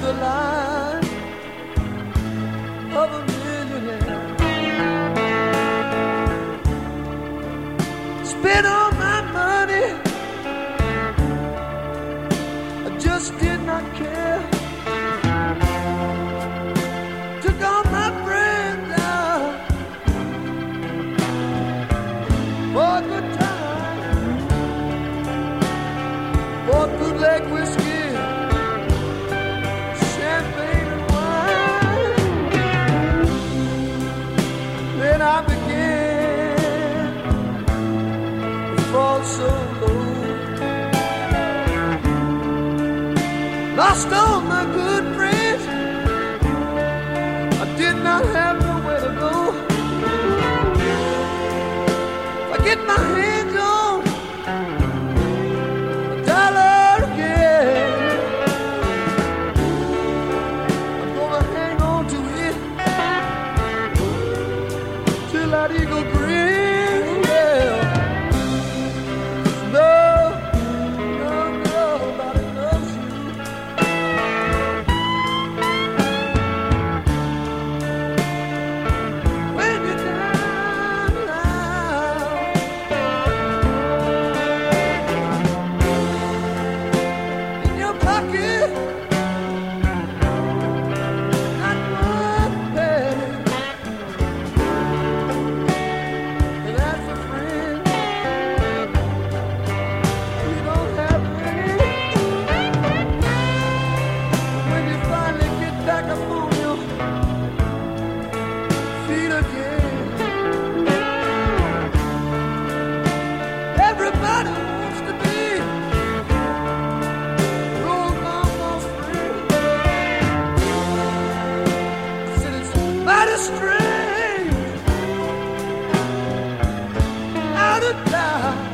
the life of a millionaire. Spent all my money, I just did not care. Took all my friends out for a good time, bought bootleg whiskey, champagne and wine. Then I began to fall so low. Lost all my good friends, I did not have nowhere to go. I get my hands on a dollar again, I'm gonna hang on to it till that eagle grins. Yeah. No, nobody loves you. When you're down now, in your pocket, not one penny. And as a friend, you don't have any. When you finally get back up on your feet again, everybody wants to be your mama's friend. I said it's mighty strange, out of time.